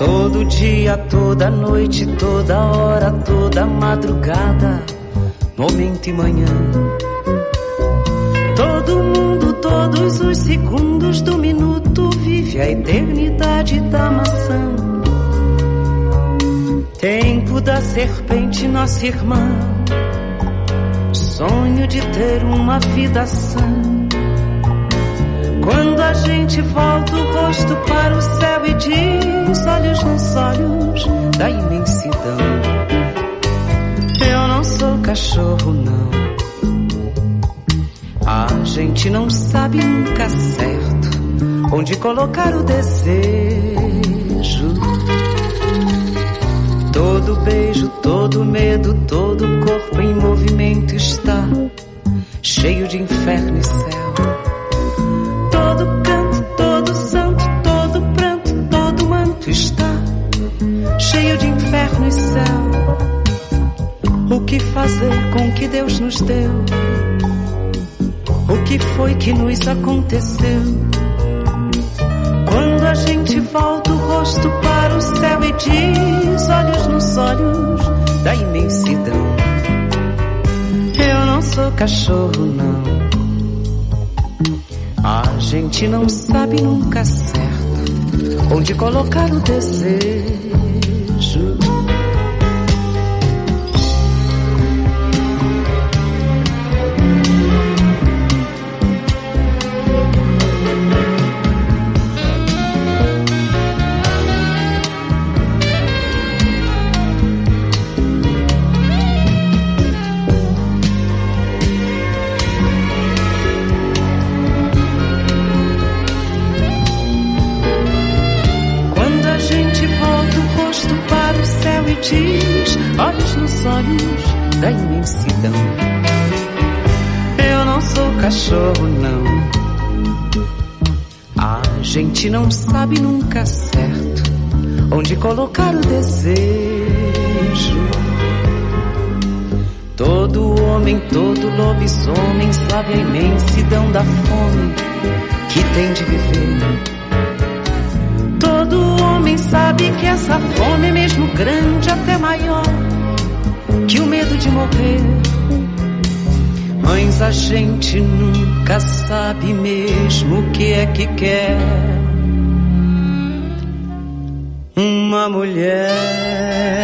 Todo dia, toda noite, toda hora, toda madrugada, momento e manhã. Todo mundo, todos os segundos do minuto vive a eternidade da maçã. Tempo da serpente, nossa irmã, sonho de ter uma vida sã. Quando a gente volta o rosto para o céu e diz, olhos nos olhos da imensidão, eu não sou cachorro não. A gente não sabe nunca certo onde colocar o desejo. Todo beijo, todo medo, todo corpo em movimento está cheio de inferno e céu. Todo canto, todo santo, todo pranto, todo manto está cheio de inferno e céu. O que fazer com o que Deus nos deu? O que foi que nos aconteceu? Quando a gente volta o rosto para o céu e diz, olhos nos olhos da imensidão, eu não sou cachorro não. A gente não sabe nunca certo onde colocar o desejo. Diz, olhos nos olhos da imensidão, eu não sou cachorro não. A gente não sabe nunca certo onde colocar o desejo. Todo homem, todo lobisomem sabe a imensidão da fome que tem de viver. Todo homem sabe que essa fome é mesmo grande, até maior que o medo de morrer. Mas a gente nunca sabe mesmo o que é que quer uma mulher.